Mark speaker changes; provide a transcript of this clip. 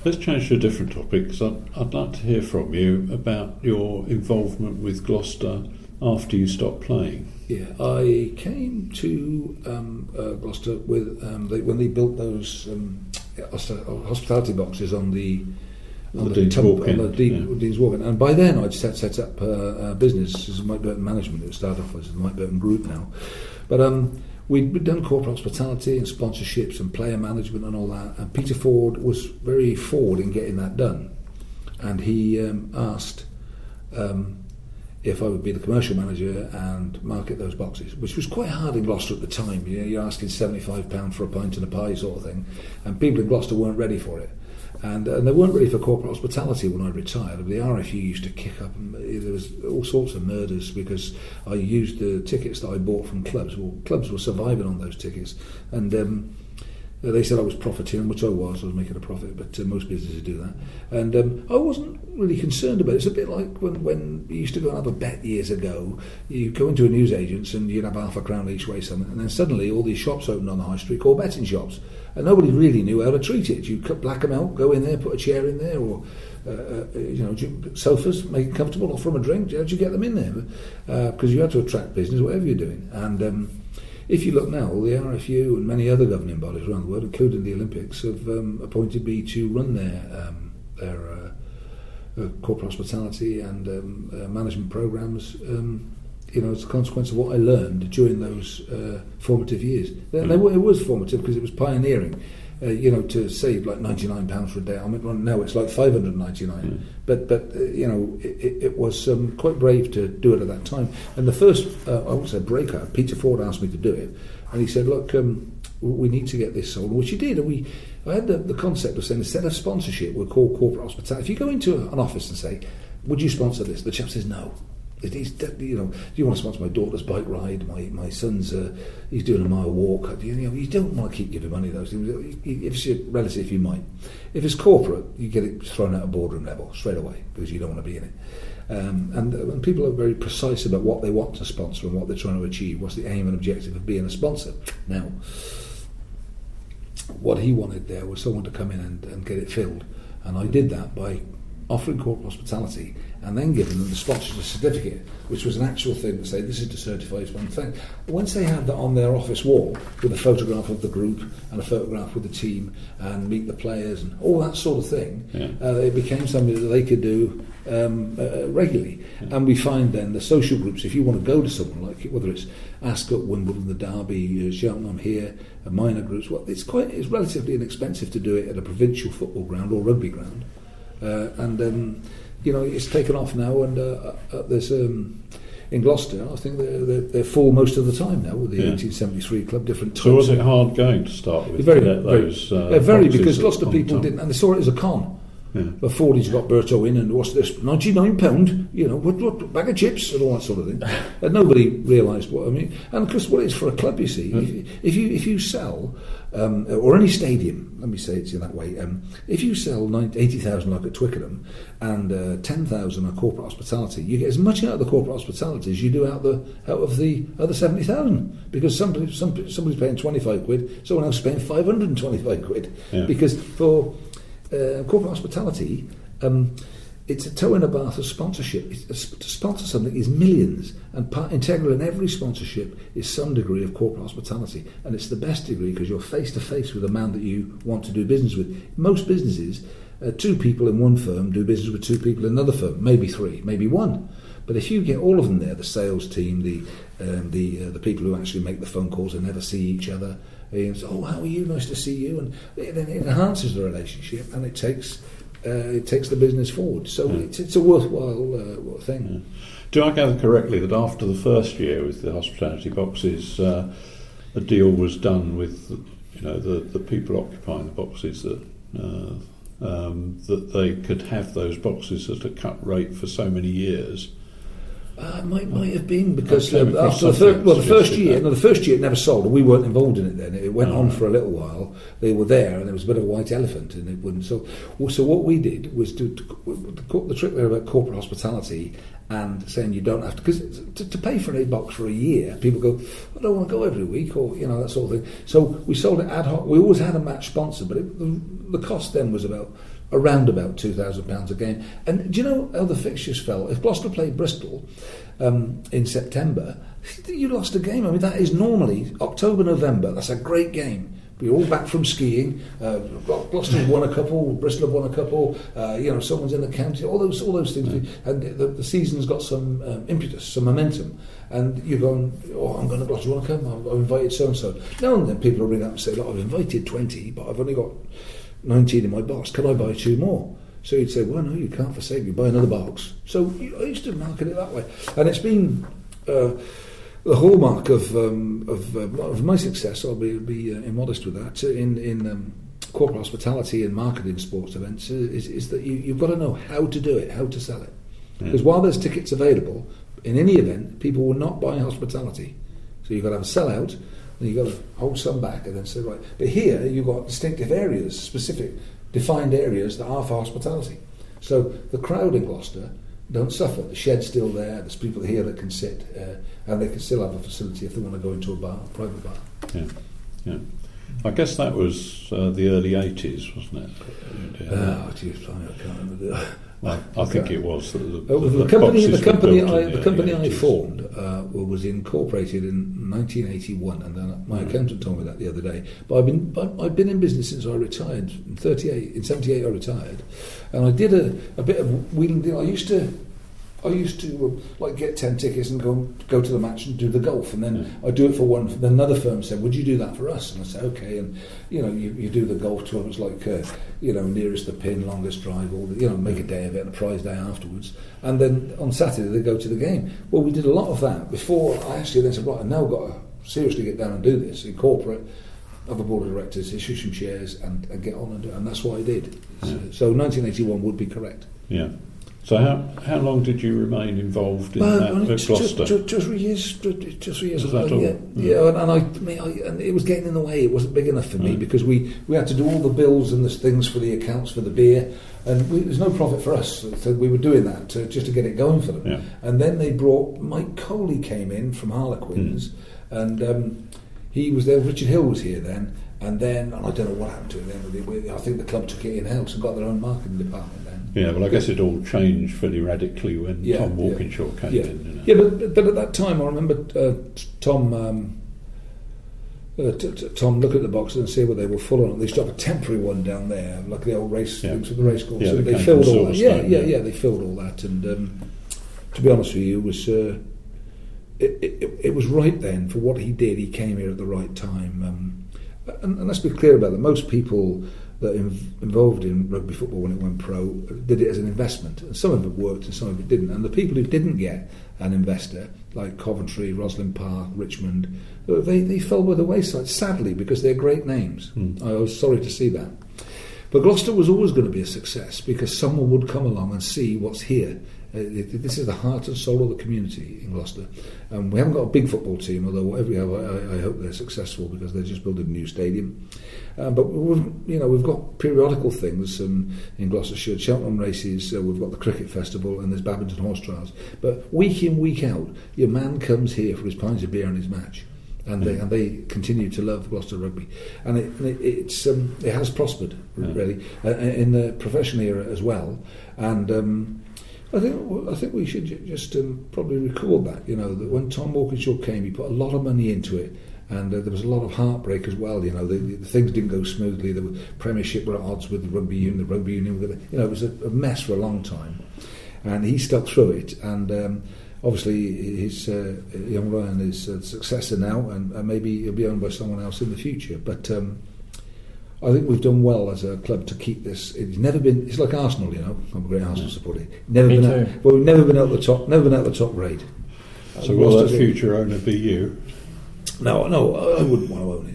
Speaker 1: Let's change to a different topic, because I'd like to hear from you about your involvement with Gloucester after you stopped playing.
Speaker 2: Yeah, I came to Gloucester with when they built those hospitality boxes on the
Speaker 1: Dean's Walk in.
Speaker 2: Dean's Walk in. And by then I'd set up a business as Mike Burton Management. It started off as the Mike Burton Group now. But we'd done corporate hospitality and sponsorships and player management and all that. And Peter Ford was very forward in getting that done. And he asked if I would be the commercial manager and market those boxes, which was quite hard in Gloucester at the time. You know, you're asking £75 for a pint and a pie sort of thing. And people in Gloucester weren't ready for it. And they weren't ready for corporate hospitality when I retired. The RFU used to kick up, and there was all sorts of murders because I used the tickets that I bought from clubs. Well, clubs were surviving on those tickets, and they said I was profiteering, which I was making a profit, but most businesses do that. And I wasn't really concerned about it. It's a bit like when you used to go and have a bet years ago. You go into a newsagent's and you'd have £0.50 each way something, and then suddenly all these shops opened on the high street called betting shops, and nobody really knew how to treat it. You black them out, go in there, put a chair in there, or sofas, make it comfortable, offer them a drink. How'd you get them in there? Because you had to attract business, whatever you're doing. And if you look now, the RFU and many other governing bodies around the world, including the Olympics, have appointed me to run their corporate hospitality and management programs. As a consequence of what I learned during those formative years. It was formative because it was pioneering. To save like £99 for a day. I mean, now it's like $599. But it was quite brave to do it at that time. And the first, I would say, breakout, Peter Ford asked me to do it, and he said, "Look, we need to get this sold," which he did. And I had the concept of saying, instead of sponsorship, we'll call corporate hospitality. If you go into an office and say, "Would you sponsor this?" the chap says, "No." Do you want to sponsor my daughter's bike ride? My son's he's doing a mile walk. You don't want to keep giving money to those things. If it's your relative, you might. If it's corporate, you get it thrown out of boardroom level straight away because you don't want to be in it. And people are very precise about what they want to sponsor and what they're trying to achieve. What's the aim and objective of being a sponsor? Now, what he wanted there was someone to come in and get it filled, and I did that by offering corporate hospitality and then giving them the sponsorship certificate, which was an actual thing to say this is to certify as one thing. Once they had that on their office wall with a photograph of the group and a photograph with the team and meet the players and all that sort of thing, it became something that they could do regularly. And we find then the social groups, if you want to go to someone like it, whether it's Ascot, Wimbledon, the Derby, Cheltenham here, minor groups, it's relatively inexpensive to do it at a provincial football ground or rugby ground. It's taken off now, and there's in Gloucester, I think they're full most of the time now with the 1873 club. Different types.
Speaker 1: So was it hard going to start with?
Speaker 2: Very, because Gloucester people didn't, and they saw it as a con. Yeah. But Fordy's got Berto in, and what's this? £99, what bag of chips and all that sort of thing. And nobody realised what I mean. And of course, what it is for a club, you see, if you sell or any stadium, let me say it in that way. If you sell 80,000 like at Twickenham and 10,000 are corporate hospitality, you get as much out of the corporate hospitality as you do out of the other 70,000, because somebody's paying 25 quid, someone else is paying 525 quid, because for corporate hospitality, it's a toe in a bath of sponsorship. To sponsor something is millions, and integral in every sponsorship is some degree of corporate hospitality, and it's the best degree because you're face to face with a man that you want to do business with. Most businesses, two people in one firm do business with two people in another firm, maybe three, maybe one. But if you get all of them there, the sales team, the people who actually make the phone calls and never see each other, and say, "Oh, how are you? Nice to see you," and it enhances the relationship, and it takes the business forward. So it's a worthwhile thing.
Speaker 1: Yeah. Do I gather correctly that after the first year with the hospitality boxes, a deal was done with the people occupying the boxes that they could have those boxes at a cut rate for so many years?
Speaker 2: Might have been because after the first year it never sold, and we weren't involved in it then. It went on for a little while. They were there, and there was a bit of a white elephant, and it wouldn't. So what we did was to the trick there about corporate hospitality and saying you don't have to, because to pay for an A-box for a year, people go, I don't want to go every week, or that sort of thing. So we sold it ad hoc. We always had a match sponsor, but the cost then was around about £2,000 a game. And do you know how the fixtures fell? If Gloucester played Bristol in September, you lost a game. I mean, that is normally October, November. That's a great game. We're all back from skiing. Gloucester's won a couple. Bristol have won a couple. Someone's in the county. All those things. Yeah. And the season's got some impetus, some momentum. And you're going, I'm going to Gloucester. You want to come? I've invited so and so. Now and then people will ring up and say, look, I've invited 20, but I've only got 19 in my box. Can I buy 2 more? So you'd say, well, no, you can't, for sake. You buy another box. So I used to market it that way, and it's been the hallmark of my success. I'll be immodest with that in corporate hospitality and marketing sports events is that you've got to know how to do it, how to sell it. Because while there's tickets available in any event, people will not buy hospitality. So you've got to have a sellout, and you've got to hold some back, and then say right. But here you've got distinctive areas, specific, defined areas that are for hospitality. So the crowd in Gloucester don't suffer. The shed's still there. There's people here that can sit, and they can still have a facility if they want to go into a bar, a private bar.
Speaker 1: Yeah. I guess that was the early 80s, wasn't it?
Speaker 2: I can't remember.
Speaker 1: I think it was.
Speaker 2: The company I formed was incorporated in 1981, and then my accountant told me that the other day. But I've been in business since I retired in '78. In '78, I retired, and I did a bit of wheeling deal. I used to like get 10 tickets and go to the match and do the golf, and then I'd do it for one. Then another firm said, "Would you do that for us?" And I said, "Okay." And you do the golf tournaments like nearest the pin, longest drive, all make a day of it and a prize day afterwards. And then on Saturday they go to the game. Well, we did a lot of that before I actually then said, right, I've now got to seriously get down and do this, incorporate, have a board of directors, issue some shares, and get on and do it. And that's what I did. So 1981 would be correct.
Speaker 1: Yeah. So how long did you remain involved in that at Gloucester?
Speaker 2: Just 3 years.
Speaker 1: Was that all?
Speaker 2: And it was getting in the way. It wasn't big enough for me because we had to do all the bills and the things for the accounts for the beer, and there's no profit for us. So we were doing that just to get it going for them.
Speaker 1: Yeah.
Speaker 2: And then they brought Mike Coley came in from Harlequins, and he was there. Richard Hill was here then. And I don't know what happened to it then. I think the club took it in-house and got their own marketing department then.
Speaker 1: Yeah, well, I guess it all changed fairly radically when Tom Walkinshaw came in.
Speaker 2: Yeah, but at that time, I remember Tom look at the boxes and see where they were full on. They used to have a temporary one down there, like the old race things with the race course.
Speaker 1: Yeah,
Speaker 2: they filled all that. Yeah, they filled all that. And to be honest with you, it was it was right then for what he did. He came here at the right time. And let's be clear about that. Most people that involved in rugby football when it went pro did it as an investment, and some of it worked and some of it didn't. And the people who didn't get an investor, like Coventry, Rosslyn Park, Richmond, they fell by the wayside, sadly, because they're great names. I was sorry to see that. But Gloucester was always going to be a success because someone would come along and see what's here. This is the heart and soul of the community in Gloucester. We haven't got a big football team, although whatever we have, I hope they're successful because they're just building a new stadium. But we've got periodical things in Gloucestershire, Cheltenham races. We've got the cricket festival and there's badminton horse trials. But week in, week out, your man comes here for his pints of beer and his match. And they continue to love Gloucester rugby, and it has prospered really in the professional era as well. And I think we should just probably record that. That when Tom Walkinshaw came, he put a lot of money into it, and there was a lot of heartbreak as well. The things didn't go smoothly. The Premiership were at odds with the rugby union. The rugby union, it was a mess for a long time, and he stuck through it. And obviously, his young Ryan is a successor now, and maybe he'll be owned by someone else in the future. But I think we've done well as a club to keep this. It's never been. It's like Arsenal, I'm a great Arsenal supporter. We've never been at the top. Never been at the top grade.
Speaker 1: So will that future owner be you?
Speaker 2: No, I wouldn't want to own it.